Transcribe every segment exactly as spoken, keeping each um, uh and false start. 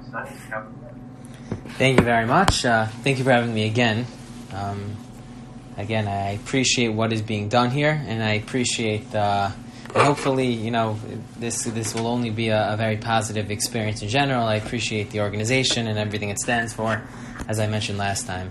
Thank you very much. Uh, thank you for having me again. Um, again, I appreciate what is being done here, and I appreciate, uh, and hopefully, you know, this this will only be a, a very positive experience in general. I appreciate the organization and everything it stands for, as I mentioned last time.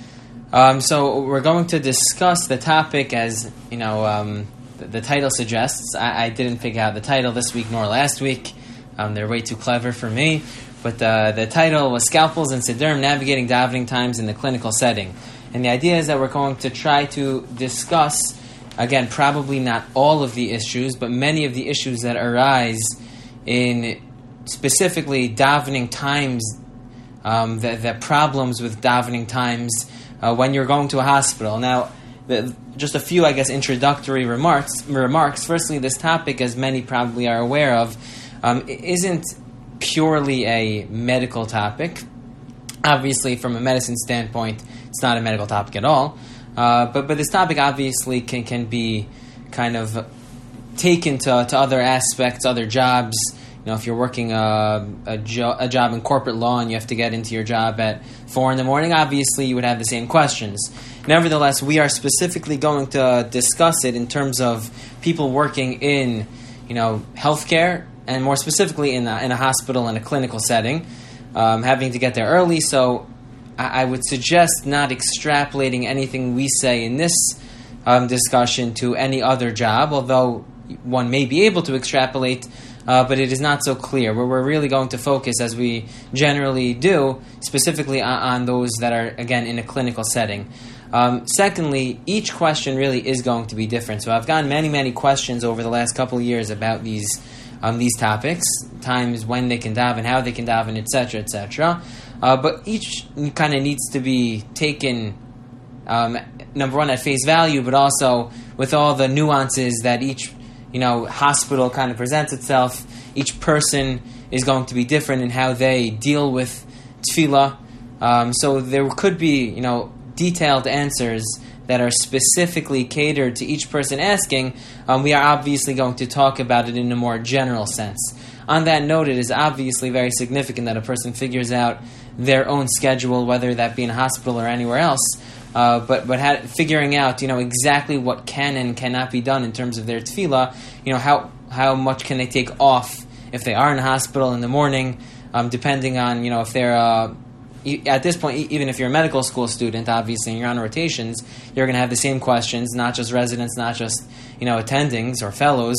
Um, so we're going to discuss the topic as, you know, um, the, the title suggests. I, I didn't figure out the title this week nor last week. Um, they're way too clever for me. But uh, the title was Scalpels and Siddurim, Navigating Davening Times in the Clinical Setting. And the idea is that we're going to try to discuss, again, probably not all of the issues, but many of the issues that arise in specifically davening times, um, the, the problems with davening times uh, when you're going to a hospital. Now, the, just a few, I guess, introductory remarks. remarks. Firstly, this topic, as many probably are aware of, um, isn't purely a medical topic. Obviously, from a medicine standpoint, it's not a medical topic at all. Uh, but but this topic obviously can can be kind of taken to to other aspects, other jobs. You know, if you're working a a, jo- a job in corporate law and you have to get into your job at four in the morning, obviously you would have the same questions. Nevertheless, we are specifically going to discuss it in terms of people working in, you know, healthcare, and more specifically in a, in a hospital in a clinical setting, um, having to get there early. So I, I would suggest not extrapolating anything we say in this um, discussion to any other job, although one may be able to extrapolate, uh, but it is not so clear. Where we're really going to focus, as we generally do, specifically on, on those that are, again, in a clinical setting. Um, secondly, each question really is going to be different. So I've gotten many, many questions over the last couple of years about these Um, these topics, times when they can daven, how they can daven, et cetera, et cetera. Uh, but each kind of needs to be taken, um, number one, at face value, but also with all the nuances that each, you know, hospital kind of presents itself. Each person is going to be different in how they deal with tefillah. Um, so there could be, you know, detailed answers that are specifically catered to each person asking. Um, we are obviously going to talk about it in a more general sense. On that note, it is obviously very significant that a person figures out their own schedule, whether that be in a hospital or anywhere else, uh, but but ha- figuring out, you know, exactly what can and cannot be done in terms of their tefillah. You know, how how much can they take off if they are in a hospital in the morning, um, depending on, you know, if they're uh, at this point, even if you're a medical school student, obviously, and you're on rotations, you're going to have the same questions, not just residents, not just, you know, attendings or fellows.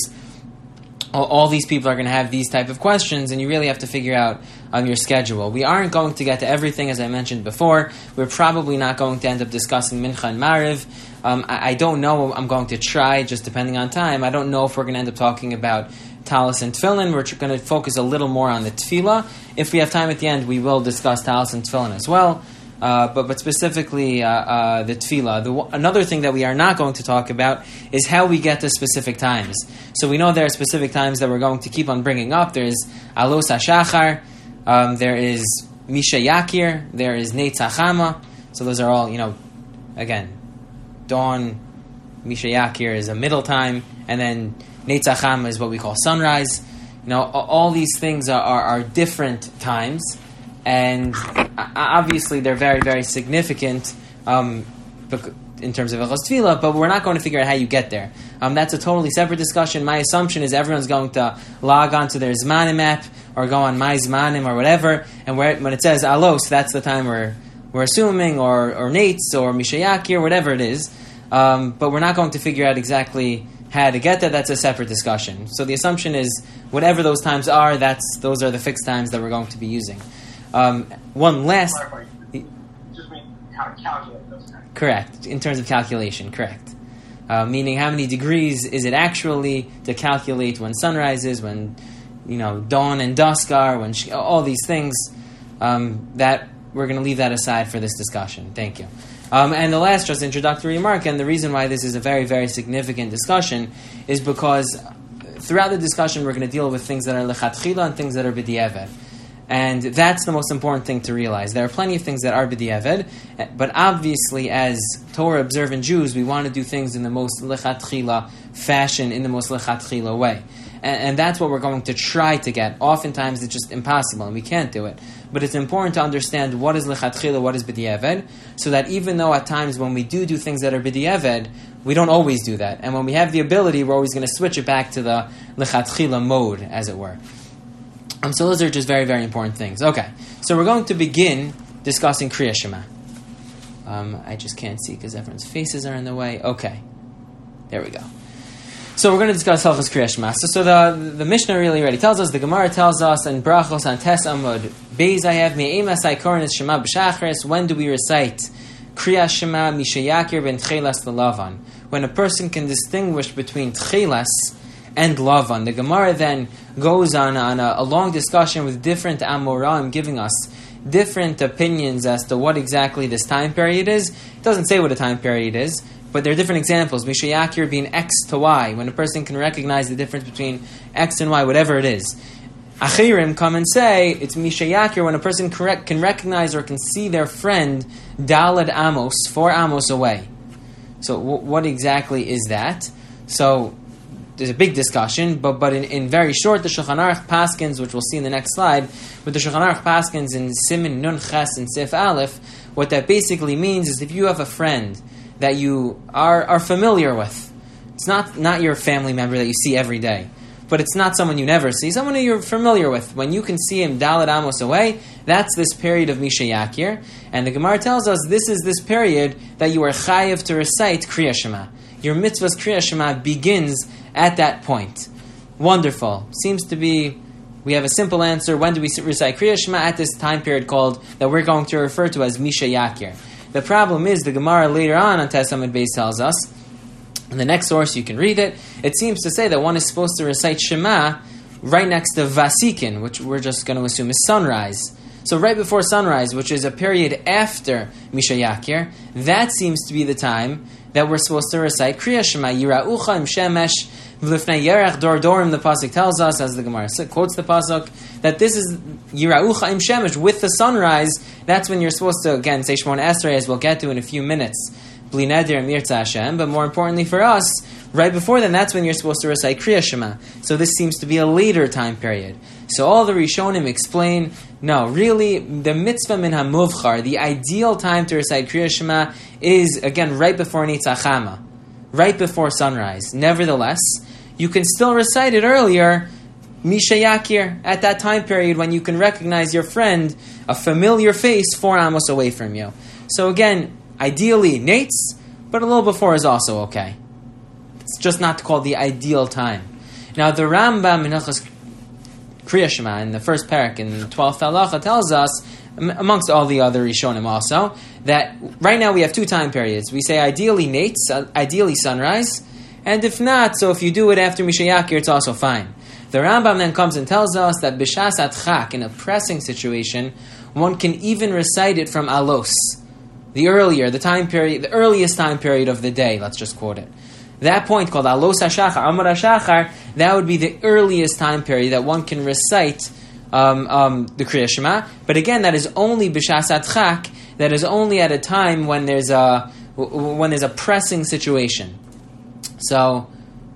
All, all these people are going to have these type of questions, and you really have to figure out um, your schedule. We aren't going to get to everything, as I mentioned before. We're probably not going to end up discussing Mincha and Mariv. Um, I, I don't know. I'm going to try, just depending on time. I don't know if we're going to end up talking about Talis and Tefillin. We're going to focus a little more on the Tefillah. If we have time at the end, we will discuss Talis and Tefillin as well. Uh, but but specifically uh, uh, the Tefillah. The, another thing that we are not going to talk about is how we get to specific times. So we know there are specific times that we're going to keep on bringing up. There is Alos HaShachar. Um, there is Misha Yakir. There is Neitz HaChama. So those are all, you know, again, dawn. Misha Yakir is a middle time. And then Neitz HaChama is what we call sunrise. You know, all these things are, are, are different times, and obviously they're very, very significant um, in terms of Echos Tefillah, but we're not going to figure out how you get there. Um, that's a totally separate discussion. My assumption is everyone's going to log on to their Zmanim app or go on My Zmanim or whatever, and where, when it says Alos, that's the time we're, we're assuming, or, or Neitz, or Mishayaki, or whatever it is. Um, but we're not going to figure out exactly how to get there. That's a separate discussion. So the assumption is whatever those times are, that's those are the fixed times that we're going to be using. Um, one last... Just mean how to calculate those times. Correct. In terms of calculation, correct. Uh, meaning how many degrees is it actually to calculate when sunrise is, when, you know, dawn and dusk are, when sh- all these things. Um, that we're going to leave that aside for this discussion. Thank you. Um, and the last, just introductory remark, and the reason why this is a very, very significant discussion is because throughout the discussion we're going to deal with things that are lechatchila and things that are b'diavad. And that's the most important thing to realize. There are plenty of things that are b'diavad, but obviously as Torah-observant Jews, we want to do things in the most lechatchila fashion, in the most lechatchila way. And, and that's what we're going to try to get. Oftentimes it's just impossible and we can't do it. But it's important to understand what is lechatchila, what is b'di'eved, so that even though at times when we do do things that are b'di'eved, we don't always do that. And when we have the ability, we're always going to switch it back to the lechatchila mode, as it were. Um, so those are just very, very important things. Okay, so we're going to begin discussing Kriya Shema. Um, I just can't see because everyone's faces are in the way. Okay, there we go. So we're going to discuss Hilchos Kriya Shema. So, so the the Mishnah really already tells us, the Gemara tells us, and Brachos on Tes Amud Beis I have Me'emas Haikorinus Shema B'Shachris. When do we recite Kriya Shema Mishayakir ben Tchelas Lavan? When a person can distinguish between Tchelas and Lavan. The Gemara then goes on, on a, a long discussion with different Amoraim, giving us different opinions as to what exactly this time period is. It doesn't say what a time period is, but there are different examples. Mishayakir being X to Y, when a person can recognize the difference between X and Y, whatever it is. Achirim come and say it's Mishayakir when a person correct, can recognize or can see their friend Dalad Amos, four Amos away. So w- what exactly is that? So there's a big discussion, but but in, in very short, the Shulchan Aruch Paskins, which we'll see in the next slide, with the Shulchan Aruch Paskins in Simin Nun Ches and Sif Aleph, what that basically means is if you have a friend that you are, are familiar with, it's not, not your family member that you see every day, but it's not someone you never see, someone who you're familiar with. When you can see him Dalad Amos away, that's this period of Mishayakir. And the Gemara tells us this is this period that you are chayav to recite Kriya Shema. Your mitzvah's Kriya Shema begins at that point. Wonderful. Seems to be, we have a simple answer. When do we recite Kriya Shema? At this time period called, that we're going to refer to as Mishayakir. The problem is, the Gemara later on on Tes Amud Beis tells us, in the next source you can read it, it seems to say that one is supposed to recite Shema right next to Vasikin, which we're just going to assume is sunrise. So right before sunrise, which is a period after Mishayakir, that seems to be the time that we're supposed to recite Kriya Shema. Yira'ucha im shemesh v'lifnei yerech dor dorim, the pasuk tells us, as the Gemara quotes the pasuk, that this is Yira'ucha im shemesh, with the sunrise. That's when you're supposed to, again, say Shemona Esrei, as we'll get to in a few minutes, Bli neder mirza Hashem. But more importantly for us, right before then, that's when you're supposed to recite Kriya Shema. So this seems to be a later time period. So all the Rishonim explain, no, really, the mitzvah min ha-muvchar, the ideal time to recite Kriya Shema is, again, right before Nitzach Chama, right before sunrise. Nevertheless, you can still recite it earlier, Mishayakir, at that time period when you can recognize your friend, a familiar face, four amos away from you. So again, ideally, Nates, but a little before is also okay. It's just not called the ideal time. Now, the Rambam in Hilchos Kriya Shema, in the first parak, in the twelfth halacha, tells us, amongst all the other Rishonim also, that right now we have two time periods. We say ideally Nates, ideally sunrise, and if not, so if you do it after Mishayakir, it's also fine. The Rambam then comes and tells us that B'shas Atchak, in a pressing situation, one can even recite it from Alos, the earlier, the time period, the earliest time period of the day, let's just quote it. That point called Alos HaShachar, Amar HaShachar, that would be the earliest time period that one can recite um, um, the Kriya Shema. But again, that is only B'shas Atchak, that is only at a time when there's a when there's a pressing situation. So,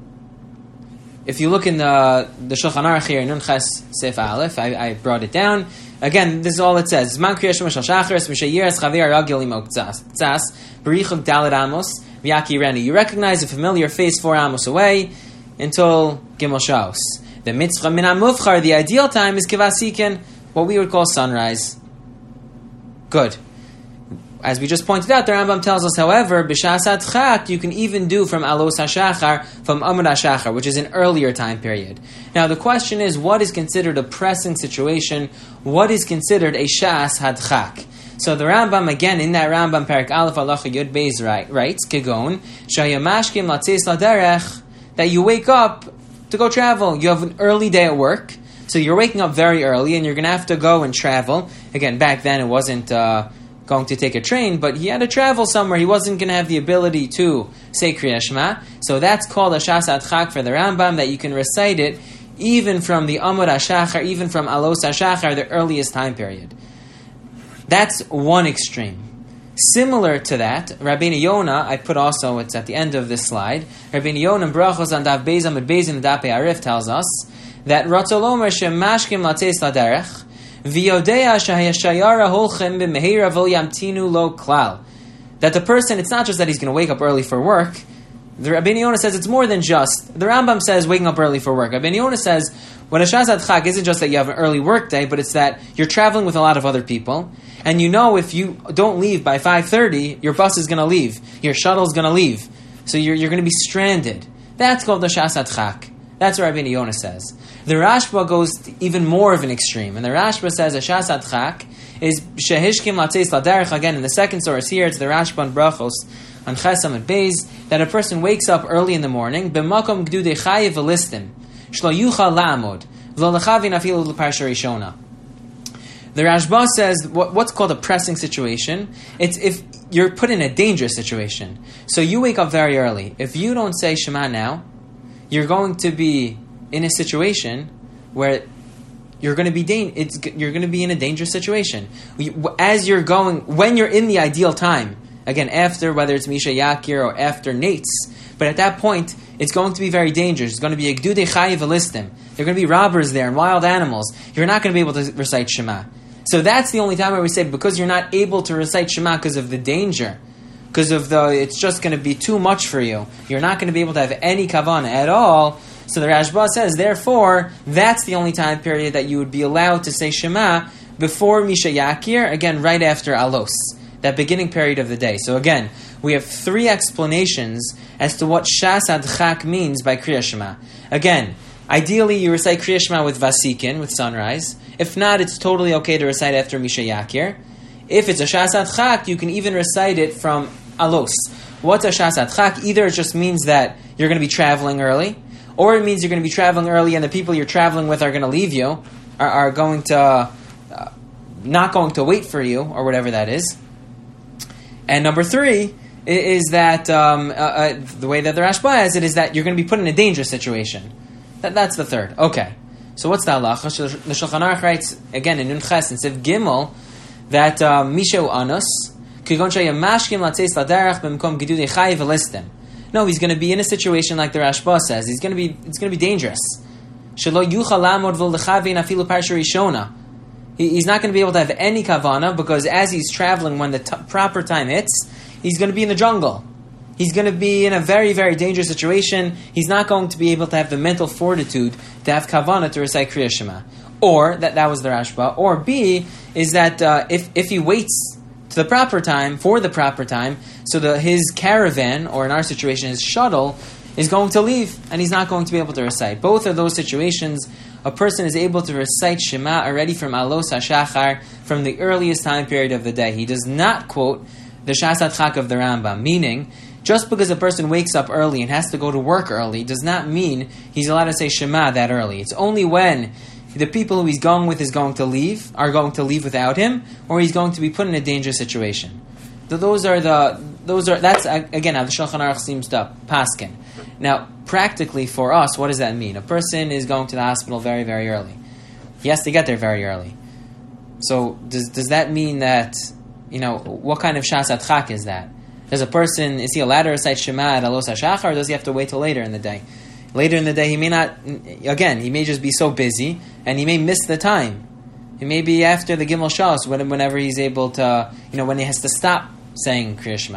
if you look in the the Shulchan Aruch here, Nun Ches Sef Aleph, I, I brought it down. Again, this is all it says. Zman Kriya Shema Shal Shacharis, Mishayiras Chavir Ragil Imok Tzas, Berichuk Daled Amos, V'Yaki Reni. You recognize a familiar face four amos away until Gimel Shaus. The mitzvah min ha-muvchar, the ideal time is Kivasikin, what we would call sunrise. Good. As we just pointed out, the Rambam tells us, however, B'shas Atchak, you can even do from Alos HaShachar, from Amud HaShachar, which is an earlier time period. Now, the question is, what is considered a pressing situation? What is considered a Shas Hadchak? So the Rambam, again, in that Rambam, Perak Aleph Halacha Yud Beis, writes, Kegon, Shayamashkim Latzeis Laderech, that you wake up to go travel. You have an early day at work, so you're waking up very early, and you're going to have to go and travel. Again, back then it wasn't Uh, going to take a train, but he had to travel somewhere. He wasn't going to have the ability to say Kriya Shema. So that's called a Shas Atchak for the Rambam, that you can recite it even from the Amud HaShachar, even from Alos HaShachar, the earliest time period. That's one extreme. Similar to that, Rabbeinu Yonah, I put also, it's at the end of this slide, Rabbeinu Yonah in Brachos on Dav Beis Amud Beis in the Dapei Arif tells us that Ratzolomer shemashkim latzeis laderech v'yodea shahayashayara holchem b'mehira v'ol yamtinu lo klal. That the person, it's not just that he's going to wake up early for work. The Rabbeinu Yonah says it's more than just, the Rambam says waking up early for work. Rabbeinu Yonah says when a Shas Adchak isn't just that you have an early work day, but it's that you're traveling with a lot of other people, and you know if you don't leave by five thirty, your bus is going to leave, your shuttle is going to leave, so you're, you're going to be stranded. That's called the Shas Adchak. That's what Rabbeinu Yonah says. The Rashba goes to even more of an extreme, and the Rashba says a Shas Adchak is Shehishkim Latzeis Laderech. Again, in the second source here, it's the Rashba on Brachos on Chesam and Beis, that a person wakes up early in the morning, b'makom gdudei chayiv v'listim, shlo yuchal la'amod, v'lo lechavin afilu l'parsha rishona. The Rashba says what, what's called a pressing situation. It's if you're put in a dangerous situation. So you wake up very early. If you don't say Shema now, you're going to be in a situation where you're going to be da- it's, you're going to be in a dangerous situation. As you're going, when you're in the ideal time, again, after, whether it's Misha Yakir or after Nates, but at that point, it's going to be very dangerous. It's going to be a Gdudei Chayiv V'listim. There are going to be robbers there and wild animals. You're not going to be able to recite Shema. So that's the only time where we say, because you're not able to recite Shema because of the danger, because of the, it's just going to be too much for you. You're not going to be able to have any kavanah at all. So the Rashba says, therefore, that's the only time period that you would be allowed to say Shema before Misha Yakir, again, right after Alos, that beginning period of the day. So again, we have three explanations as to what Shas Adchak means by Kriya Shema. Again, ideally you recite Kriya Shema with Vasikin, with sunrise. If not, it's totally okay to recite after Misha Yakir. If it's a Shas Adchak, you can even recite it from Alos. What's a Shas Adchak? Either it just means that you're going to be traveling early, or it means you're going to be traveling early and the people you're traveling with are going to leave you, are, are going to, uh, not going to wait for you, or whatever that is. And number three is that, um, uh, uh, the way that the Rashba has it, is that you're going to be put in a dangerous situation. That, that's the third. Okay. So what's the halacha? The Shulchan Aruch writes, again, in Nun Ches, in Siv Gimel, that Misheu Anus, Kigon Shayamashkim Latzeis Laderech B'mkom Gidudei Chayiv V'listim. No, he's going to be in a situation like the Rashba says. He's going to be, it's going to be dangerous. Shelo Yuchal Lamod V'lechavin Afilu Parsha Rishona. He's not going to be able to have any kavana because as he's traveling, when the t- proper time hits, he's going to be in the jungle. He's going to be in a very, very dangerous situation. He's not going to be able to have the mental fortitude to have kavana to recite Kriya Shema. Or, that, that was the Rashba. Or B, is that uh, if, if he waits to the proper time, for the proper time, so the, his caravan, or in our situation, his shuttle, is going to leave, and he's not going to be able to recite. Both of those situations, a person is able to recite Shema already from Alos HaShachar, from the earliest time period of the day. He does not quote the Shas Adchak of the Rambam, meaning, just because a person wakes up early and has to go to work early, does not mean he's allowed to say Shema that early. It's only when the people who he's going with is going to leave, are going to leave without him, or he's going to be put in a dangerous situation. Those are the, those are, that's, again, how the Shulchan Aruch seems to paskin. Now, practically for us, what does that mean? A person is going to the hospital very, very early. He has to get there very early. So, does does that mean that, you know, what kind of Shas Adchak is that? Does a person, is he allowed to recite Shema at Alos HaShachar, or does he have to wait till later in the day? Later in the day, he may not, again, he may just be so busy, and he may miss the time. It may be after the Gimel Shas, whenever he's able to, you know, when he has to stop saying Kriya Shema.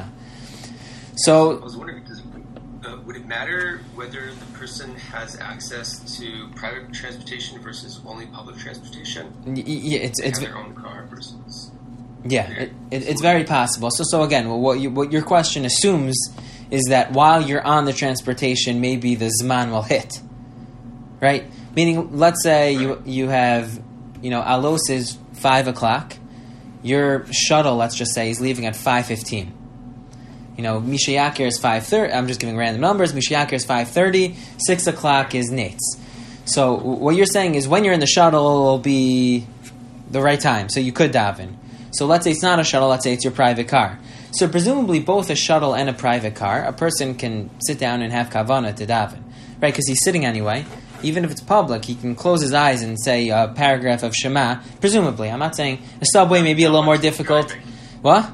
So, I was wondering, does, uh, would it matter whether the person has access to private transportation versus only public transportation? Y- yeah, it's they it's have their own car versus. yeah, it, it, it's very possible. So, so again, what you, what your question assumes is that while you're on the transportation, maybe the Zman will hit, right? Meaning, let's say you you have, you know, Alos is five o'clock. Your shuttle, let's just say, is leaving at five fifteen. You know, Misha Yakir is five thirty. I'm just giving random numbers. Misha Yakir is five thirty. six o'clock is Nates. So what you're saying is when you're in the shuttle, it'll be the right time. So you could daven. So let's say it's not a shuttle. Let's say it's your private car. So presumably both a shuttle and a private car, a person can sit down and have kavana to daven. Right? Because he's sitting anyway. Even if it's public, he can close his eyes and say a paragraph of Shema. Presumably. I'm not saying a subway may be a little more difficult. What?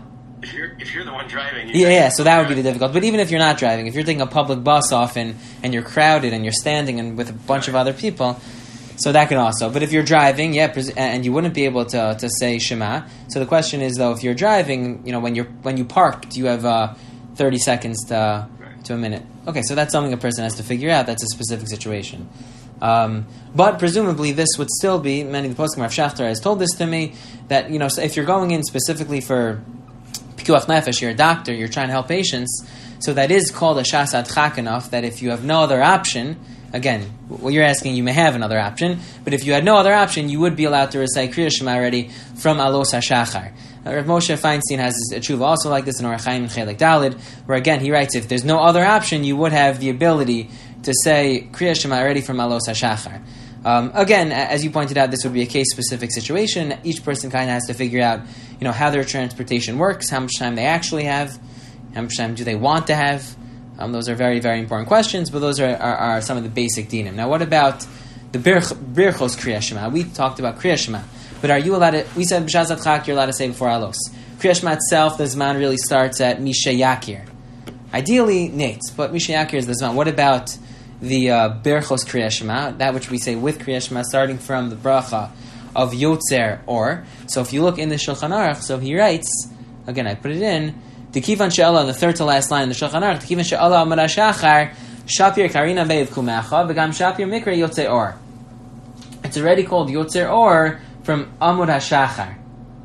if you're if you're the one driving, yeah, yeah. So that would be the difficult. But even if you're not driving, if you're taking a public bus often and you're crowded and you're standing and with a bunch of other people, so that can also. But if you're driving, yeah, pres- and you wouldn't be able to to say Shema. So the question is though, if you're driving, you know, when you're when you park, do you have uh, thirty seconds to right. to a minute? Okay, so that's something a person has to figure out. That's a specific situation. Um, but presumably this would still be, many of the poskim, Rav Shachter has told this to me, that, you know, so if you're going in specifically for Pikuach Nefesh, you're a doctor, you're trying to help patients, so that is called a Shas Adchak enough that if you have no other option, again, what you're asking, you may have another option, but if you had no other option, you would be allowed to recite Kriya Shema already from Alos HaShachar. Uh, Rav Moshe Feinstein has a tshuva also like this in Orach Chaim Chelik Dalid, where again he writes, if there's no other option, you would have the ability to say Kriya Shema already from Alos HaShachar. Um, again, as you pointed out, this would be a case-specific situation. Each person kind of has to figure out, you know, how their transportation works, how much time they actually have, how much time do they want to have. Um, those are very, very important questions, but those are, are, are some of the basic dinim. Now, what about the birch, Birchos Kriya Shema? We talked about Kriya Shema, but are you allowed to, we said B'shas Adchak, you're allowed to say before Alos. Kriya Shema itself, the Zman really starts at Misha Yakir. Ideally, Nates, but Misha Yakir is the Zman. What about the uh, Berchos Kriya Shema, that which we say with Kriya Shema, starting from the bracha of Yotzer Or. So if you look in the Shulchan Aruch, so he writes, again, I put it in, T'kivan she'ala, the third to last line in the Shulchan Aruch, T'kivan she'ala amar hashachar, Shapir karina be'ev kumecha, v'gam Shapir mikra Yotzer Or. It's already called Yotzer Or from Amud HaShachar.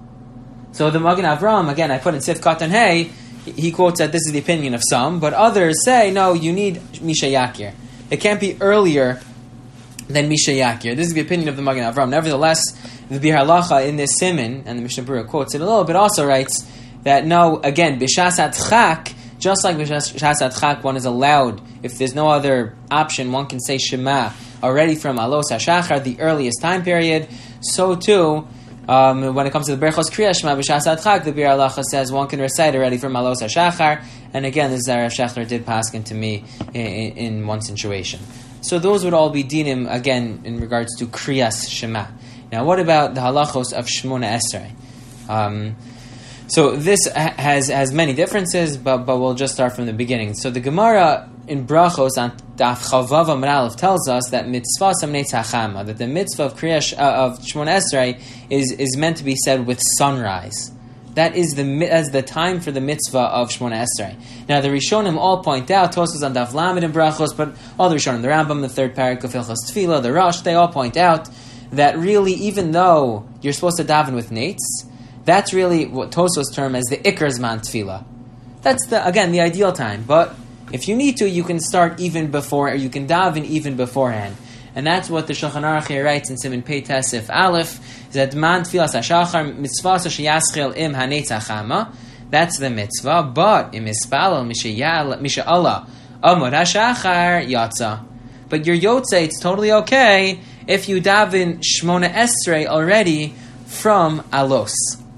So the Magen Avram, again, I put in Sif Katan Hey, he quotes that this is the opinion of some, but others say, no, you need Misha Yakir. It can't be earlier than Misha Yakir. This is the opinion of the Magen Avram. Nevertheless, the Bir Halacha in this Siman, and the Mishnah Berurah quotes it a little bit, also writes that no, again, B'shas Adchak, just like B'shas Adchak, one is allowed, if there's no other option, one can say Shema already from Alos HaShachar, the earliest time period. So too, um, when it comes to the Berchos Kriya Shema, B'shas Adchak, the Bir Halacha says one can recite already from Alos HaShachar. And again, this is Rav Shachter did paskin to me in, in, in one situation. So those would all be dinim, again, in regards to Kriyas Shema. Now, what about the halachos of Shmona Esrei? Um, so this ha- has has many differences, but but we'll just start from the beginning. So the Gemara in Brachos on Daf Chavav Amud Aleph tells us that mitzvah samnei tzachama, that the mitzvah of Kriyas uh, of Shmona Esrei is is meant to be said with sunrise. That is the as the time for the mitzvah of Shmona Esrei. Now the Rishonim all point out, Tosfos on Daf Lamed and Brachos, but all the Rishonim, the Rambam, the third parak of Hilchos Tefillah, the Rosh, they all point out that really, even though you're supposed to daven with nates, that's really what Tosfos term as the Iker Zman Tefillah. That's the again the ideal time. But if you need to, you can start even before, or you can daven even beforehand. And that's what the Shulchan Aruch here writes in Siman Pei Tesif Aleph, that man tfilas hashachar mitzvah sheyaschil im hanetzachama. That's the mitzvah. But im ispalel misha'Allah amud hashachar yatza. But your yotze, it's totally okay if you daven Shmona Esrei already from Alos.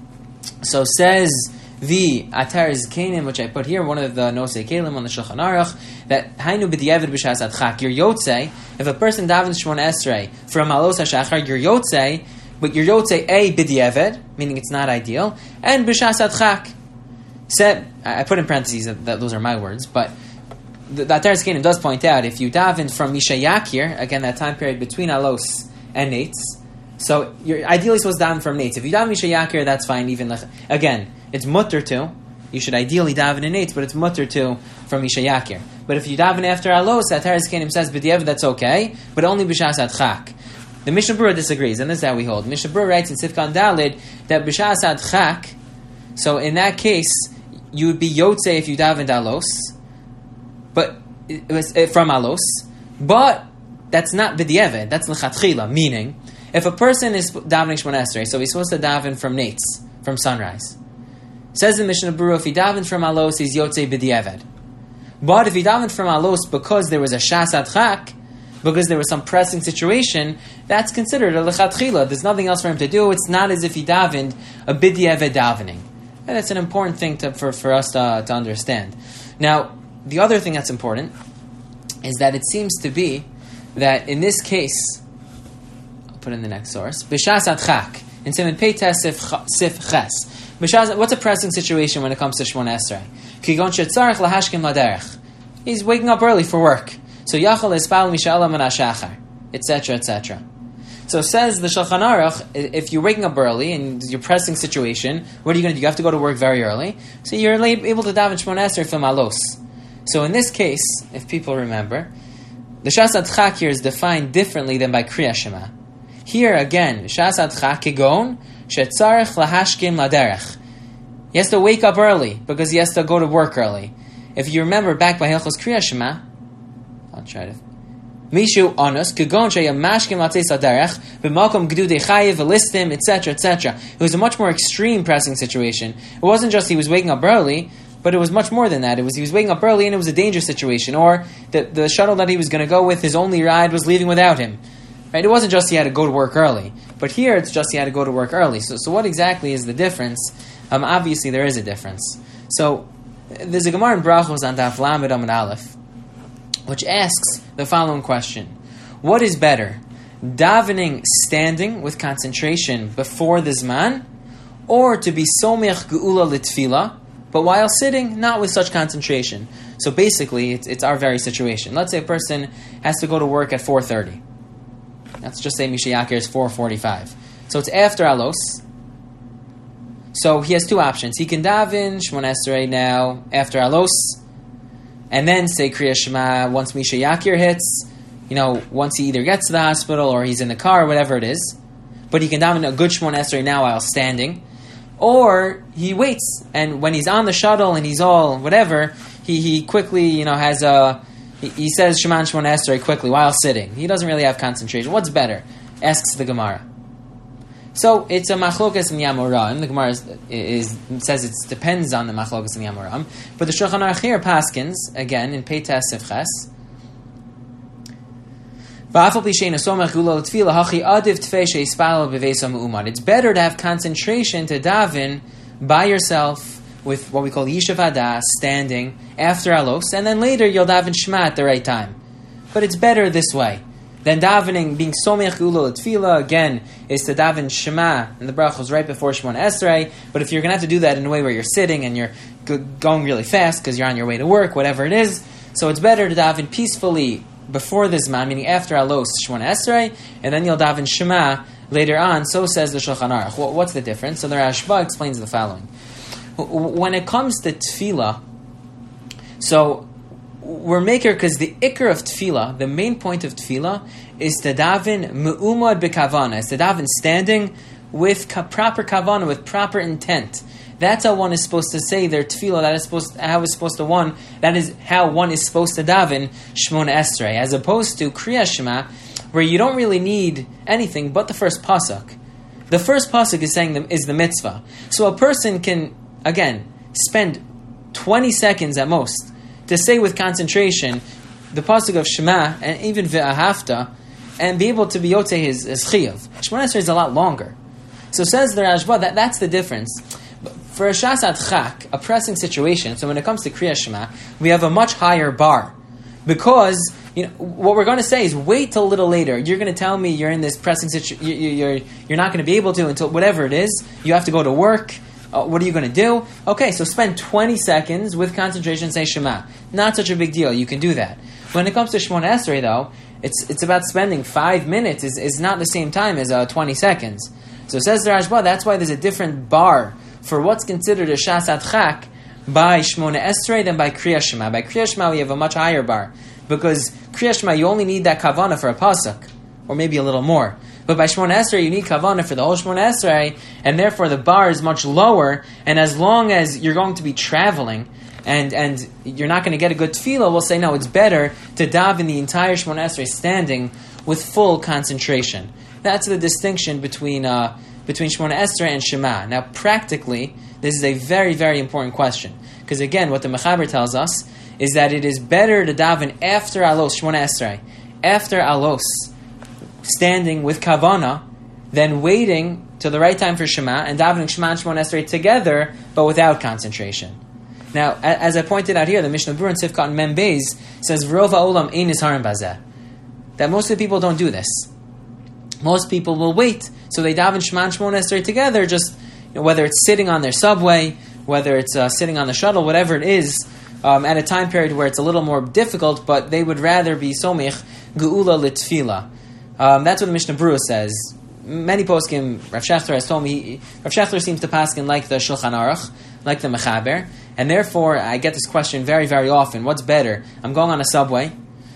So says the Atar Zkenim, which I put here, one of the Nosei Kelim on the Shulchan Aruch, that Hainu b'diavad b'shas adchak, your yotze, if a person davens Shmona Esrei from Alos HaShachar, your yotze, but your yotze a b'diavad, meaning it's not ideal, and b'shas adchak. Said, I put in parentheses that, that those are my words, but the, the Atar Zkenim does point out, if you daven from Misha Yakir, again that time period between Alos and Nates, so you're ideally supposed to daven from Nates. If you daven Misha Yakir, that's fine, even, again, it's mutter to. You should ideally daven in Nates, but it's mutter to from Misha Yakir. But if you daven after Alos, Atar Zkenim says b'diavad, that's okay, but only b'shas adchak. The Mishnah Berurah disagrees, and this is how we hold. Mishnah Berurah writes in Sifkan Dalid that b'shas adchak. So in that case, you would be yotze if you daven Alos, but it was from Alos. But that's not b'diavad. That's l'chatchila. Meaning, if a person is davening Shmona Esrei, so he's supposed to daven from Nates, from sunrise. Says the Mishnah Berurah, if he davened from Alos, he's Yotze B'diavad. But if he davened from Alos because there was a Shas Adchak, because there was some pressing situation, that's considered a Lechatchila. There's nothing else for him to do. It's not as if he davened a B'diavad davening. And that's an important thing to, for, for us to, to understand. Now, the other thing that's important is that it seems to be that in this case, I'll put in the next source, B'shas Adchak, in Simon Peites Sif Ches. What's a pressing situation when it comes to Shmona Esrei? Kigon shetzarech lahashkim laderech. He's waking up early for work. So Yachal Espal Mishalam and Ashachar, et cetera, et cetera. So says the Shulchan Aruch, if you're waking up early and you're pressing situation, what are you going to do? You have to go to work very early. So you're able to daven Shmona Esrei from Alos. So in this case, if people remember, the Shas Adchak here is defined differently than by Kriya Shema. Here again, Shas Adchak Kigon shetzarech lahashkim laderech. He has to wake up early because he has to go to work early. If you remember back by Hilchos Kriya Shema, I'll try to. Mishu Anus, Kagon Sheyamashkim Latzes Aderech, B'Malkom Gdudei Chayiv, Elistim, et cetera, et cetera. It was a much more extreme pressing situation. It wasn't just he was waking up early, but it was much more than that. It was he was waking up early and it was a dangerous situation, or the the shuttle that he was going to go with, his only ride was leaving without him. Right? It wasn't just he had to go to work early, but here it's just he had to go to work early. So, so what exactly is the difference? Um, obviously there is a difference. So there's a Gemara in Brachos on Daf Lamed Amud Aleph, which asks the following question: what is better, davening standing with concentration before the Zman, or to be somech geula litfila, but while sitting, not with such concentration? So basically, it's, it's our very situation. Let's say a person has to go to work at four thirty. Let's just say Mishayakir is four forty-five. So it's after Alos. So he has two options. He can daven Shmona Esrei now after Alos, and then say Kriya Shema once Misha Yakir hits, you know, once he either gets to the hospital or he's in the car, whatever it is. But he can daven a good Shmona Esrei now while standing. Or he waits, and when he's on the shuttle and he's all whatever, he, he quickly, you know, has a, he, he says Shema Shmona Esrei quickly while sitting. He doesn't really have concentration. What's better? Asks the Gemara. So it's a machlokas in Yamoram. The Gemara is, is, says it depends on the machlokas in Yamoram. But the Shulchan Aruch here paskins, again, in Peites Sifches, it's better to have concentration to daven by yourself with what we call Yishav Hadas, standing, after Alos, and then later you'll daven Shema at the right time. But it's better this way than davening, being somech geula l'tefila. Again, is to daven Shema and the brachos right before Shemona Esrei. But if you're going to have to do that in a way where you're sitting and you're g- going really fast because you're on your way to work, whatever it is, so it's better to daven peacefully before the Zman, meaning after Alos, Shemona Esrei, and then you'll daven Shema later on. So says the Shulchan Aruch. Well, what's the difference? So the Rashba explains the following. When it comes to tefillah, so we're maker because the ikar of tefillah, the main point of tefillah, is to daven me'umad b'kavana, is to daven standing with ka- proper kavana, with proper intent. That's how one is supposed to say their tefillah. That is supposed to, how is supposed to one. That is how one is supposed to daven Shemona Esrei, as opposed to Kriya Shema, where you don't really need anything but the first pasuk. The first pasuk is saying the, is the mitzvah. So a person can again spend twenty seconds at most to say with concentration the pasuk of Shema and even Ve'ahavta, and be able to be yotzei his, his chiyuv. Shemona Esrei is a lot longer. So says the Rashba that that's the difference. For a shas adchak, a pressing situation, so when it comes to Kriya Shema, we have a much higher bar. Because, you know, what we're going to say is wait till a little later. You're going to tell me you're in this pressing situation, you, you, you're, you're not going to be able to until whatever it is. You have to go to work. Uh, what are you going to do? Okay, so spend twenty seconds with concentration and say Shema. Not such a big deal. You can do that. When it comes to Shemona Esrei, though, it's it's about spending five minutes. is is not the same time as uh, twenty seconds. So it says the Rashba, that's why there's a different bar for what's considered a shas adchak by Shemona Esrei than by Kriya Shema. By Kriya Shema, we have a much higher bar. Because Kriya Shema, you only need that kavana for a pasuk, or maybe a little more. But by Shemona Esrei, you need kavana for the whole Shemona Esrei, and therefore the bar is much lower, and as long as you're going to be traveling, and and you're not going to get a good tefillah, we'll say, no, it's better to daven the entire Shemona Esrei standing with full concentration. That's the distinction between uh, between Shemona Esrei and Shema. Now, practically, this is a very, very important question. Because again, what the Mechaber tells us is that it is better to daven after Alos, Shemona Esrei, after Alos, standing with Kavana, than waiting till the right time for Shema and davening Shema and Shemona Esrei together, but without concentration. Now, as I pointed out here, the Mishnah Berurah in Sifkat Mem Beis says, "V'rov ha'olam ein nizharim bazeh," that most of the people don't do this. most people will wait. So they daven Shema and Shemona Esrei together, just you know, whether it's sitting on their subway, whether it's uh, sitting on the shuttle, whatever it is, um, at a time period where it's a little more difficult, but they would rather be somich geula litfila. Um, that's what the Mishnah Berurah says. Many poskim, Rav Shechter has told me, Rav Shechter seems to paskin like the Shulchan Aruch, like the Mechaber, and therefore I get this question very, very often. What's better? I'm going on a subway,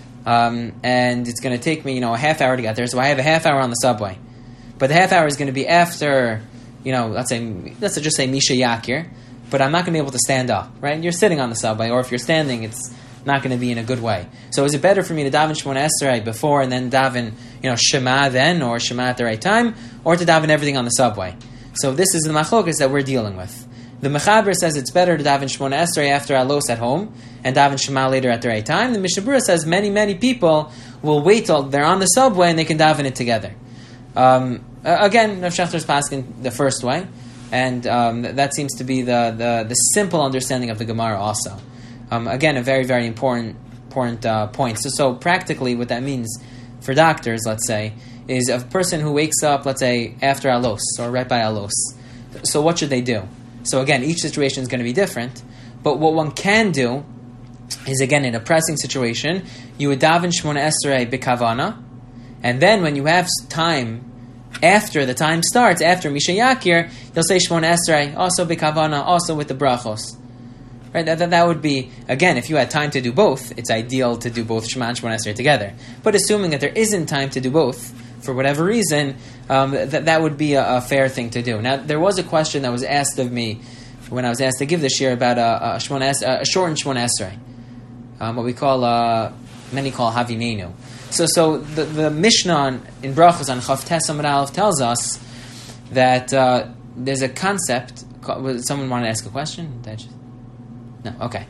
um, and it's going to take me, you know, a half hour to get there, so I have a half hour on the subway. But the half hour is going to be after, you know, let's say, let's just say Misha Yakir, but I'm not going to be able to stand up, right? You're sitting on the subway, or if you're standing, it's not going to be in a good way. So is it better for me to daven Shemona Esrei before and then daven, you know, Shema then, or Shema at the right time, or to daven everything on the subway? So this is the machlokas that we're dealing with. The Mechaber says it's better to daven Shemona Esrei after Alos at home and daven Shema later at the right time. The Mishnah Berurah says many, many people will wait till they're on the subway and they can daven it together. Um, again, Rav Shechter's paskin the first way, and um, that seems to be the, the, the simple understanding of the Gemara also. Um, again, a very, very important important uh, point. So, so practically what that means for doctors, let's say, is a person who wakes up, let's say, after Alos or right by Alos. So what should they do? So again, each situation is going to be different, but what one can do is, again, in a pressing situation, you would daven Shemona Esrei b'kavana, and then when you have time after the time starts, after Misha Yakir, you'll say Shemona Esrei, also b'kavana, also with the brachos. Right? That, that, that would be, again, if you had time to do both, it's ideal to do both Shema and Shemona Esrei together. But assuming that there isn't time to do both, for whatever reason, um, that, that would be a, a fair thing to do. Now, there was a question that was asked of me when I was asked to give this year about a, a, Shemona Es, a shortened Shemona Esrei, um, what we call, uh, many call Havinenu. So, so the, the Mishnah in Brachos on Chav Tes Amud Aleph tells us that uh, there's a concept. Someone wanted to ask a question? Did I just, no, okay.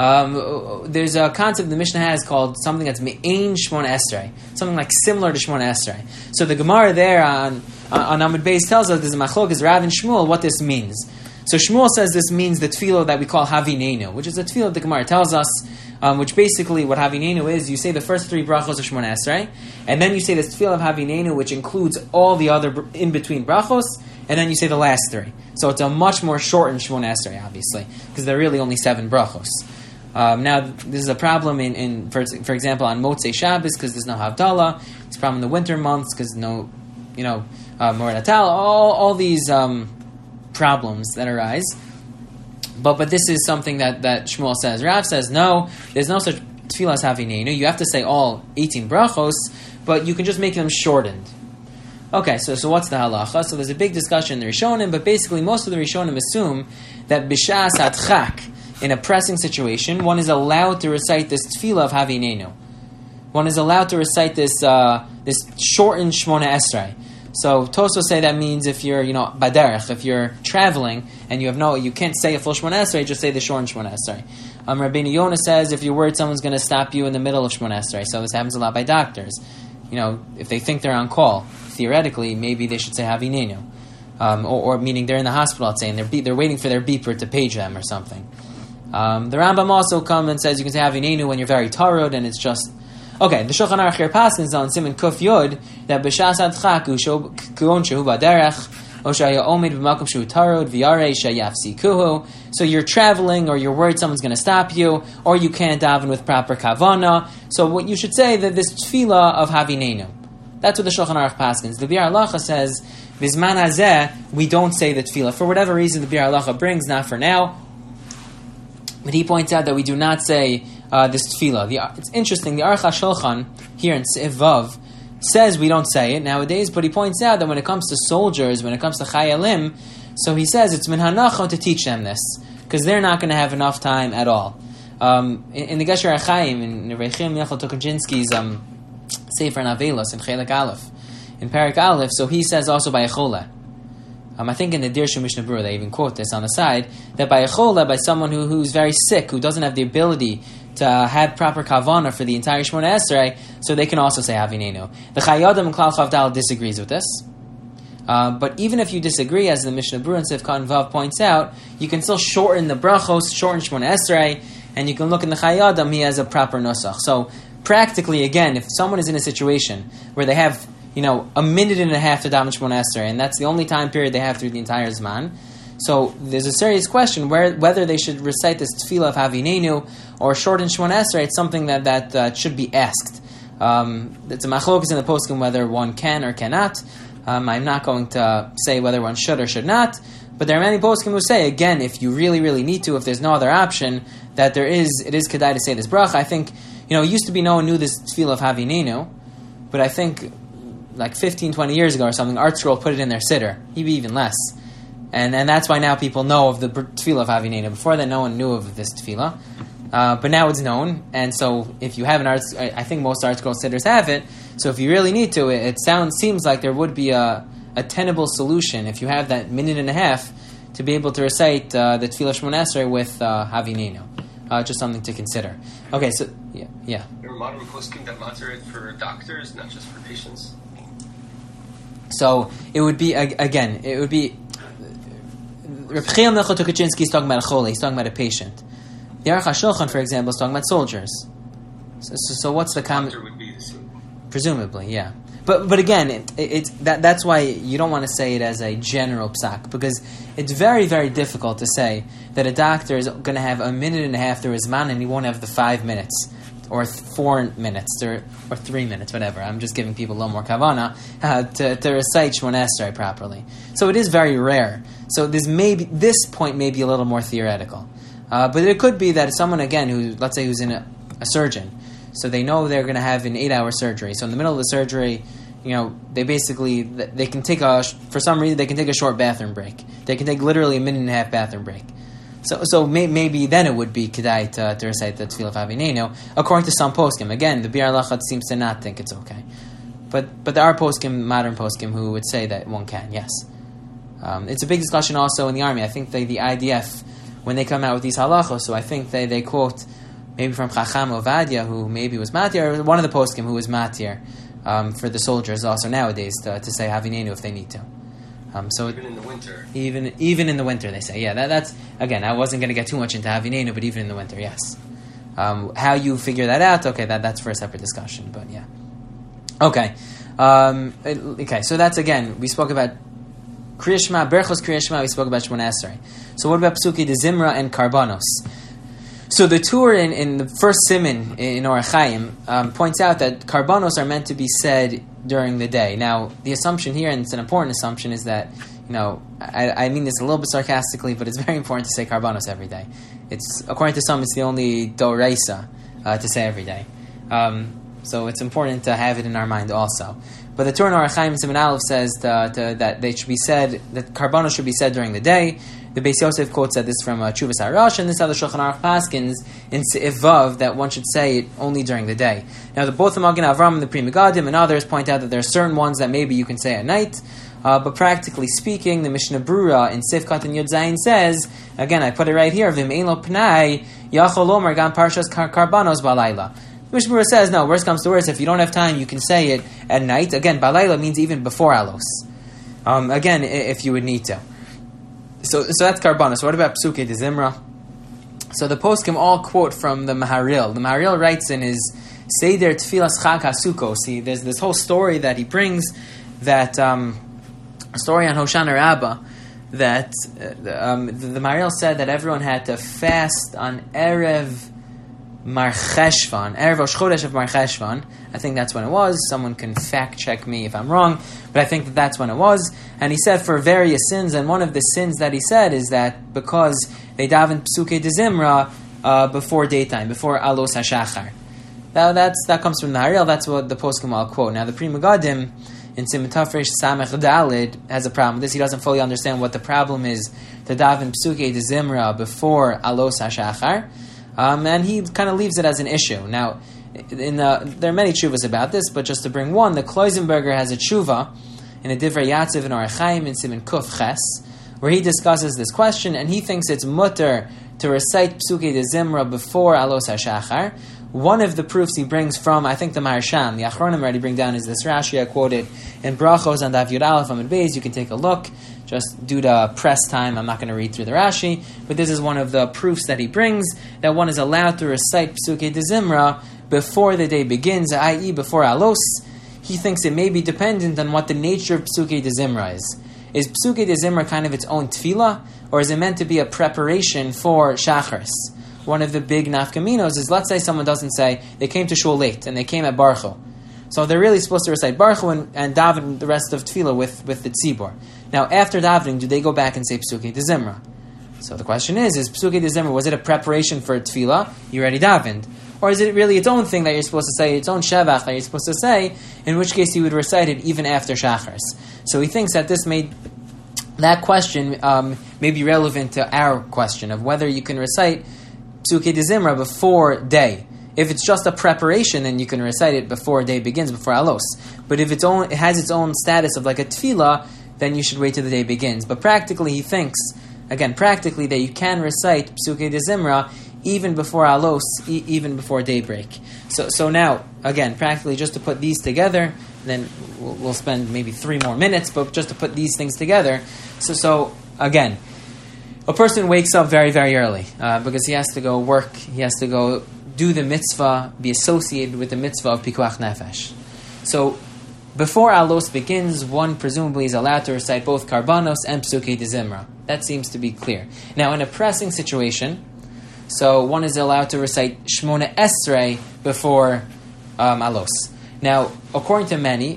Um, there's a concept the Mishnah has called something that's Me'ein Shemona Esrei, something like similar to Shemona Esrei. So the Gemara there on on Amud Beis tells us there's a machlokes Rav and Shmuel what this means. So Shmuel says this means the tefillah that we call Havinenu, which is the tefillah the Gemara tells us, um, which basically what Havinenu is, you say the first three brachos of Shemona Esrei, and then you say this tefillah of Havinenu, which includes all the other in between brachos, and then you say the last three. So it's a much more shortened Shemona Esrei, obviously, because they're really only seven brachos. Um, now, this is a problem in, in for, for example, on Motzei Shabbos, because there's no Havdalah. It's a problem in the winter months, because no, you know, uh, Moed Atal, all, all these um, problems that arise. But but this is something that, that Shmuel says. Rav says, no, there's no such tefillah as Havinenu. You have to say all eighteen brachos, but you can just make them shortened. Okay, so so what's the halacha? So there's a big discussion in the Rishonim, but basically most of the Rishonim assume that b'shas atchak, in a pressing situation, one is allowed to recite this tefillah of Havinenu. One is allowed to recite this uh, this shortened Shemona Esrei. So Tosfos say that means if you're, you know, baderech, if you're traveling and you have no, you can't say a full Shemona Esrei, just say the shortened Shemona Esrei. Um, Rabbeinu Yonah says if you're worried someone's going to stop you in the middle of Shemona Esrei, so this happens a lot by doctors. You know, if they think they're on call, theoretically, maybe they should say Havinenu. Um, or, or meaning they're in the hospital, let's say, and they're, be- they're waiting for their beeper to page them or something. Um, the Rambam also comes and says you can say Havinenu when you're very tarod, and it's just okay. The Shulchan Aruch here passes on Siman Kuf Yod that b'shas adchak kuon shehu baderech o shaya omed b'makom shehu tarod v'yarei sheyafsikuhu. So you're traveling, or you're worried someone's going to stop you, or you can't daven with proper kavana. So what you should say that this tefillah of Havinenu. That's what the Shulchan Aruch paskins. The Biur Halacha says Bizman hazeh we don't say the tefillah for whatever reason. The Biur Halacha brings, not for now. But he points out that we do not say uh, this tefillah. The, it's interesting, the Aruch HaShulchan here in Seif Vav says we don't say it nowadays, but he points out that when it comes to soldiers, when it comes to chayalim, so he says it's min hanachon to teach them this, because they're not going to have enough time at all. Um, in, in the Gesher HaChaim, in Rechim Yechel Tokaczynski's um, Sefer Navelos, in Chelik Aleph, in Parak Aleph, so he says also by Echole. Um, I think in the Dirshu Mishnah Berurah they even quote this on the side, that by a chola, by someone who, who's very sick, who doesn't have the ability to uh, have proper kavana for the entire Shemona Esrei, so they can also say Havinenu. The Chayadim and Klal Chavdal disagrees with this. Uh, but even if you disagree, as the Mishnah Berurah and Seif Katan Vav points out, you can still shorten the brachos, shorten Shemona Esrei, and you can look in the Chayadim, he has a proper nusach. So practically, again, if someone is in a situation where they have you know, a minute and a half to daven Shemona Esrei, and that's the only time period they have through the entire Zman. So there's a serious question where whether they should recite this tefillah of Havinenu or shorten Shemona Esrei. It's something that that uh, should be asked. Um, it's a machlokas in the poskim whether one can or cannot. Um, I'm not going to say whether one should or should not, but there are many poskim who say, again, if you really, really need to, if there's no other option, that there is, it is kedai to say this bracha. I think, you know, it used to be no one knew this tefillah of Havinenu, but I think like fifteen, twenty years ago or something, Art Scroll put it in their siddur, maybe even less. And and that's why now people know of the tefillah of Havinenu. Before that, no one knew of this tefillah. Uh, but now it's known, and so if you have an art, I think most Art Scroll sidders have it. So if you really need to, it, it sounds seems like there would be a, a tenable solution if you have that minute and a half to be able to recite uh, the Tefillah Shemona Esrei with uh, Havinenu. Uh, just something to consider. Okay, so yeah, yeah. There are modern poskim that matter it for doctors, not just for patients. So it would be again, it would be. Reb Chaim Melcha Tukachinsky is talking about a chole. He's talking about a patient. The Aruch HaShulchan, for example, is talking about soldiers. So, so, so what's the comment? Doctor would be the same. Presumably, yeah. But but again, it, it, it's that that's why you don't want to say it as a general psak, because it's very, very difficult to say that a doctor is going to have a minute and a half through his man and he won't have the five minutes or four minutes or, or three minutes, whatever. I'm just giving people a little more kavana uh, to, to recite Shemona Esrei properly. So it is very rare. So this may be, this point may be a little more theoretical. Uh, but it could be that someone, again, who, let's say, who's in a, a surgeon, so they know they're going to have an eight-hour surgery. So in the middle of the surgery, you know, they basically, they can take a, for some reason, they can take a short bathroom break. They can take literally a minute and a half bathroom break. So so may, maybe then it would be kedai to, to recite the Tefillah of Havinenu, according to some poskim. Again, the Biur Halacha seems to not think it's okay. But but there are poskim, modern poskim, who would say that one can, yes. Um, it's a big discussion also in the army. I think they, the I D F, when they come out with these halachos, so I think they, they quote maybe from Chacham Ovadia, who maybe was matir, or one of the poskim who was matir um, for the soldiers also nowadays to, to say Havinenu if they need to. Um, so even in the winter. Even even in the winter, they say. Yeah, that, that's, again, I wasn't going to get too much into Havinenu, but even in the winter, yes. Um, how you figure that out, okay, that, that's for a separate discussion, but yeah. Okay. Um, okay, so that's, again, we spoke about Kriya Shema, Berchos Kriya Shema, we spoke about Shemona Esrei. So what about Psuki de Zimra and Karbanos? So the Tur in, in the first Siman in Orach Chaim um, points out that Karbanos are meant to be said during the day. Now, the assumption here, and it's an important assumption, is that, you know, I, I mean this a little bit sarcastically, but it's very important to say Karbanos every day. It's, according to some, it's the only Doreisa uh, to say every day. Um, so it's important to have it in our mind also. But the Tur in Orach Chaim Siman Aleph says to, to, that they should be said, that Karbanos should be said during the day. The Beis Yosef quotes that this from uh, Chuvas Harash, and this other Shulchan Aruch Paskins in Seif Vav that one should say it only during the day. Now, the, both the Magen Avram and the Pri Megadim and others point out that there are certain ones that maybe you can say at night, uh, but practically speaking, the Mishnah Brura in Seif Katan Yud Zayin says, again, I put it right here, Vim Ein Lo Pnai Yachol Omer Gam Parshas Karbanos Balayla. The Mishnah Brura says, no, worst comes to worst, if you don't have time, you can say it at night. Again, Balayla means even before Alos. Um, again, if you would need to. So, so that's Karbanos. So what about Psuke de Zimra? So the poskim all quote from the Maharil. The Maharil writes in his Seder Tfilas Chag HaSukkos. See, there's this whole story that he brings, that um, a story on Hoshana Rabbah, that uh, um, the, the Maharil said that everyone had to fast on Erev Mar Cheshvan, Erev Rosh Chodesh of Mar Cheshvan. I think that's when it was. Someone can fact check me if I'm wrong, but I think that that's when it was. And he said for various sins, and one of the sins that he said is that because they daven Psuke de Zimra uh, before daytime, before Alos HaShachar. Now that's, that comes from the Haril, that's what the poskim all quote. Now the Pri Megadim in Siman Tafresh Samech Dalid has a problem with this. He doesn't fully understand what the problem is to daven Psuke de Zimra before Alos HaShachar. Um, and he kind of leaves it as an issue. Now, in the, there are many tshuvas about this, but just to bring one, the Kloisenberger has a tshuva in a Divrei Yatziv in Orach Chaim in Siman Kuf Ches, where he discusses this question, and he thinks it's mutter to recite Psuke de Zimra before Alos HaShachar. One of the proofs he brings from, I think, the Maharsham, the Achronim already bring down, is this Rashi I quoted in Brachos on Daf Yud Aleph Amud Beis. You can take a look. Just due to press time, I'm not going to read through the Rashi, but this is one of the proofs that he brings, that one is allowed to recite Psuke de Zimra before the day begins, that is before Alos. he thinks it may be dependent on what the nature of Psukei de Zimra is. Is Psukei de Zimra kind of its own tefillah, or is it meant to be a preparation for Shacharis? One of the big nafkaminos is, let's say someone doesn't say, they came to shul late, and they came at Baruch Hu. So they're really supposed to recite Baruch Hu and, and daven the rest of tefillah with, with the tzibor. Now, after davening, do they go back and say Psukei de Zimra? So the question is, is Psukei de Zimra, was it a preparation for tefillah? You already davened. Or is it really its own thing that you're supposed to say, its own shevach that you're supposed to say, in which case you would recite it even after Shachars? So he thinks that this made, that question um, may be relevant to our question of whether you can recite Psukei de Zimra before day. If it's just a preparation, then you can recite it before day begins, before Alos. But if it's own, it has its own status of like a tefillah, then you should wait till the day begins. But practically, he thinks, again, practically, that you can recite Psukei de Zimra even before Alos, e- even before daybreak. So so now, again, practically, just to put these together, then we'll, we'll spend maybe three more minutes, but just to put these things together. So, so again, a person wakes up very, very early uh, because he has to go work, he has to go do the mitzvah, be associated with the mitzvah of Pikuach Nefesh. So, before Alos begins, one presumably is allowed to recite both Karbanos and Psukei de Zimra. That seems to be clear. Now, in a pressing situation, so one is allowed to recite Shmona Esrei before um, Alos. Now, according to many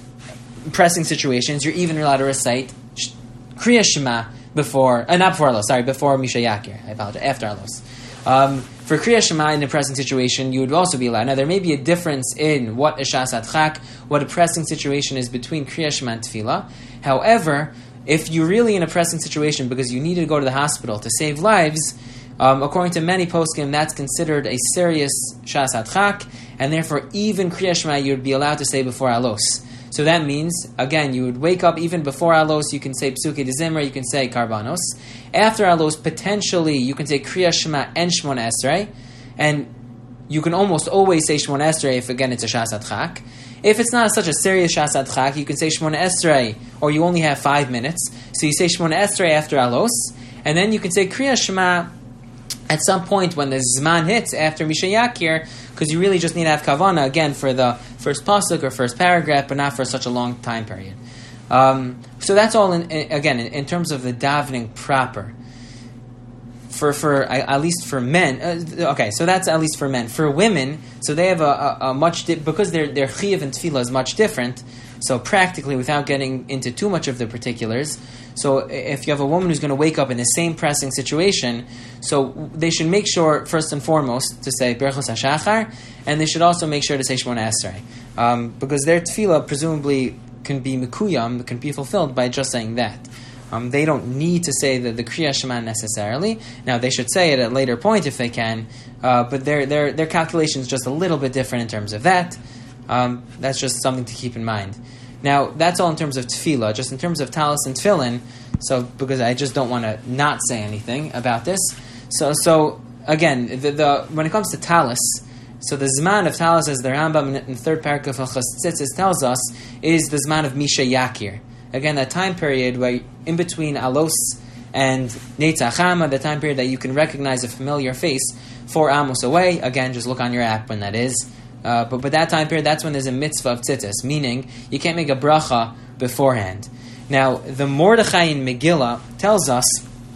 pressing situations, you're even allowed to recite Kriya Shema before, uh, not before Alos, sorry, before Misha Yakir. I apologize, after Alos. Um, for Kriya Shema in a pressing situation, you would also be allowed. Now, there may be a difference in what a Shas Adchak, what a pressing situation is between Kriya Shema and Tefillah. However, if you're really in a pressing situation because you need to go to the hospital to save lives, um, according to many poskim, that's considered a serious Shas Adchak, and therefore even Kriya Shema you would be allowed to say before Alos. So that means, again, you would wake up even before Alos, you can say Psukei de Zimra, you can say Karbanos. After Alos, potentially, you can say Kriya Shema and Shmona Esrei, and you can almost always say Shmona Esrei if, again, it's a Shas Adchak. If it's not such a serious Shas Adchak, you can say Shmona Esrei, or you only have five minutes, so you say Shmona Esrei after Alos, and then you can say Kriya Shema at some point when the Zman hits after Misha Yakir, because you really just need to have Kavana, again, for the first pasuk or first paragraph, but not for such a long time period. Um, so that's all, in, in, again, in, in terms of the davening proper. For, for uh, at least for men, uh, okay, so that's at least for men. For women, so they have a, a, a much, di- because their, their chiyuv and tefillah is much different, so practically, without getting into too much of the particulars, so if you have a woman who's going to wake up in the same pressing situation, so they should make sure, first and foremost, to say Berachos HaShachar, and they should also make sure to say Shmona Esrei. Um, because their tefillah presumably can be mikuyam, can be fulfilled by just saying that. Um, they don't need to say the, the Kriya Shema necessarily. Now, they should say it at a later point if they can, uh, but their, their, their calculation is just a little bit different in terms of that. Um, that's just something to keep in mind. Now, that's all in terms of tefillah. Just in terms of talis and tefillin, so because I just don't want to not say anything about this. So, so again, the, the when it comes to talis, so the zman of talis, as the Rambam in the third paragraph of Chas Tzitzis tells us, is the zman of Misha Yakir. Again, that time period where in between Alos and Netzach Hama, the time period that you can recognize a familiar face four amos away. Again, just look on your app when that is. Uh, but but that time period, that's when there's a mitzvah of tzitzis, meaning you can't make a bracha beforehand. Now, the Mordechai in Megillah tells us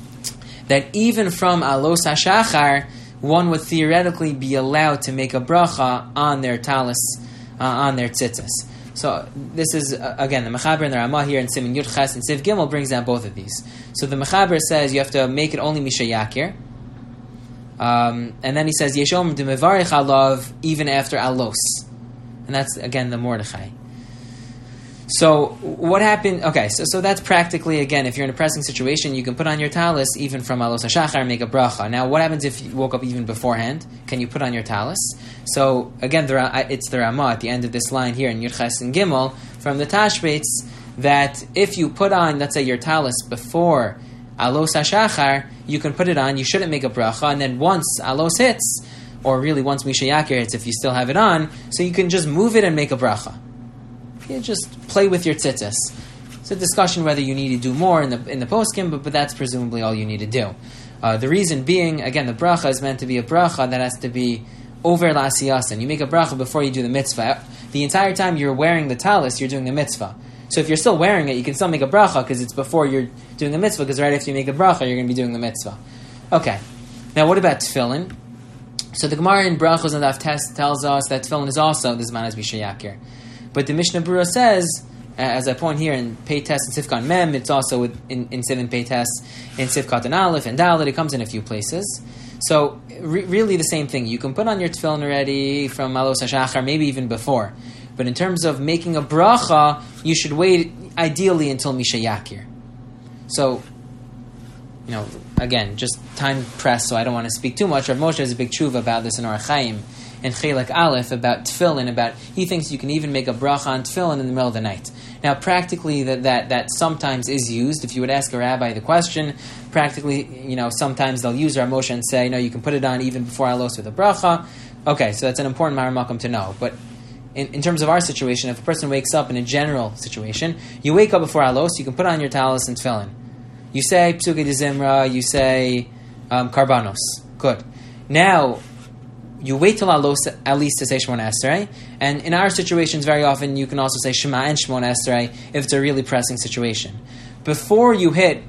that even from Alos HaShachar, one would theoretically be allowed to make a bracha on their talis, uh, on their tzitzis. So this is, uh, again, the Mechaber and the Ramah here in Siman Yud Ches and Siv Gimel brings down both of these. So the Mechaber says you have to make it only Misha Yakir. Um, and then he says, Yeshom de mevarich alav, even after Alos. And that's, again, the Mordechai. So, what happened? Okay, so, so that's practically, again, if you're in a pressing situation, you can put on your talis even from Alos HaShachar and make a bracha. Now, what happens if you woke up even beforehand? Can you put on your talis? So, again, the, it's the Ramah at the end of this line here in Yud Ches and Gimel from the Tashbetz that if you put on, let's say, your talis before Alos HaShachar, you can put it on, you shouldn't make a bracha, and then once Alos hits, or really once Misha Yakir hits, if you still have it on, so you can just move it and make a bracha. You just play with your tzitzis. It's a discussion whether you need to do more in the in the poskim, but, but that's presumably all you need to do. Uh, the reason being, again, the bracha is meant to be a bracha that has to be over l'asiyasan. You make a bracha before you do the mitzvah. The the entire time you're wearing the talis, you're doing a mitzvah. So if you're still wearing it, you can still make a bracha because it's before you're doing the mitzvah, because right after you make a bracha, you're going to be doing the mitzvah. Okay. Now what about tefillin? So the Gemara in Brachos and Daf Tes tells us that tefillin is also the Zman Hazbi Sheyakir. But the Mishnah Berurah says, as I point here in Peites and Sifkat Mem, it's also in, in Sivin Peites, in Sifkat and Aleph, and Dalet, it comes in a few places. So re- really the same thing. You can put on your tefillin already from Alos HaShachar, maybe even before. But in terms of making a bracha, you should wait ideally until Misha Yakir. So, you know, again, just time press, so I don't want to speak too much. Rav Moshe has a big tshuva about this in Orach Chaim, and Chelek Aleph, about tefillin, about, he thinks you can even make a bracha on tefillin in the middle of the night. Now, practically, that, that, that sometimes is used. If you would ask a rabbi the question, practically, you know, sometimes they'll use Rav Moshe and say, no, you can put it on even before Alos with a bracha. Okay, so that's an important Ma'ar to know. But in, in terms of our situation, if a person wakes up in a general situation, you wake up before Alos, you can put on your talis and tefillin. You say Psukei de Zimra, you say um, Karbanos. Good. Now, you wait till Alos at least to say Shemona Esrei, and in our situations, very often you can also say Shema and Shemona Esrei if it's a really pressing situation. Before you hit,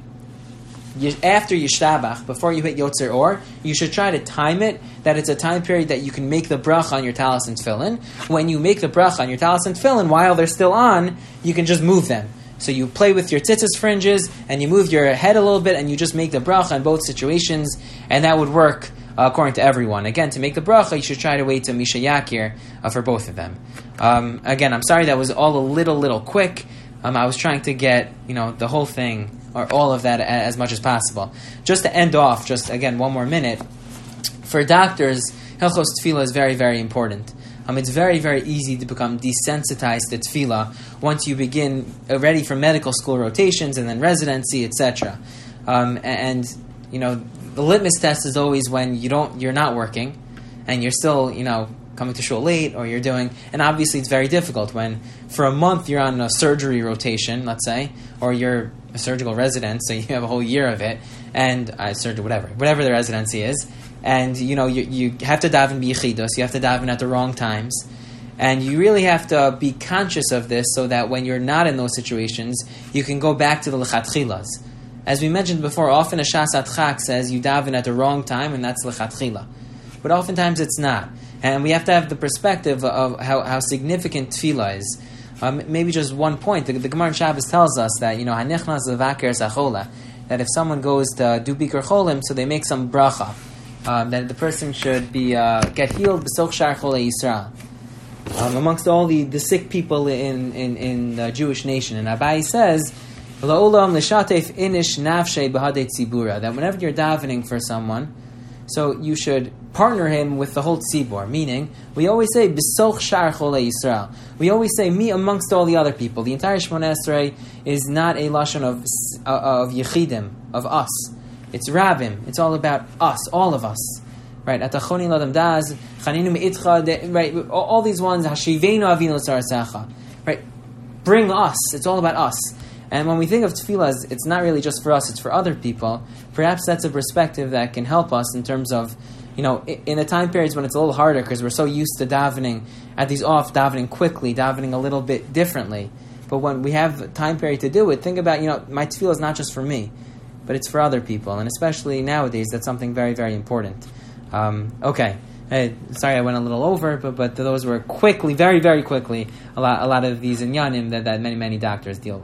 after Yishtabach, before you hit Yotzer Or, you should try to time it that it's a time period that you can make the bracha on your talis and tefillin. When you make the bracha on your talis and tefillin, while they're still on, you can just move them. So you play with your tzitzis fringes, and you move your head a little bit, and you just make the bracha in both situations, and that would work uh, according to everyone. Again, to make the bracha, you should try to wait till Misha Yakir uh, for both of them. Um, again, I'm sorry that was all a little, little quick. Um, I was trying to get, you know, the whole thing, or all of that as much as possible. Just to end off, just again, one more minute. For doctors, Hilchos Tefillah is very, very important. Um, it's very, very easy to become desensitized to tefillah once you begin already from medical school rotations and then residency, et cetera. Um, and you know, the litmus test is always when you don't, you're not working, and you're still, you know, coming to shul late, or you're doing, and obviously it's very difficult when for a month you're on a surgery rotation, let's say, or you're a surgical resident, so you have a whole year of it, and uh, surgery, whatever, whatever the residency is. And, you know, you, you have to daven b'yichidos, you have to daven at the wrong times. And you really have to be conscious of this so that when you're not in those situations, you can go back to the lechatchilas. As we mentioned before, often a shasat chak says you daven at the wrong time, and that's lechatchila. But oftentimes it's not. And we have to have the perspective of how, how significant tefillah is. Um, maybe just one point. The, the Gemara in Shabbos tells us that, you know, hanichnas levaker sachola, that if someone goes to do bikur cholim, so they make some bracha, Um, that the person should be uh, get healed b'soch shar cholei Yisrael, um, amongst all the, the sick people in in, in the Jewish nation. And Abai says, "La'olam l'shatef inish nafshei b'hadei tzibura," that whenever you're davening for someone, so you should partner him with the whole tzibur. Meaning, we always say b'soch shar cholei Yisrael. We always say me amongst all the other people. The entire Shemona Esrei is not a lashon of of yechidim, of us. It's Rabbim. It's all about us, all of us, right? Atachoni ladam daz, chaninu meitcha, right? All these ones, hashivenu avinu l'tzarasecha, right? Bring us. It's all about us. And when we think of tefillah, it's not really just for us; it's for other people. Perhaps that's a perspective that can help us in terms of, you know, in the time periods when it's a little harder because we're so used to davening at these off, davening quickly, davening a little bit differently. But when we have time period to do it, think about, you know, my tefillah is not just for me, but it's for other people, and especially nowadays, that's something very, very important. Um, okay, hey, sorry I went a little over, but but those were quickly, very, very quickly, a lot, a lot of these inyanim that, that many, many doctors deal with.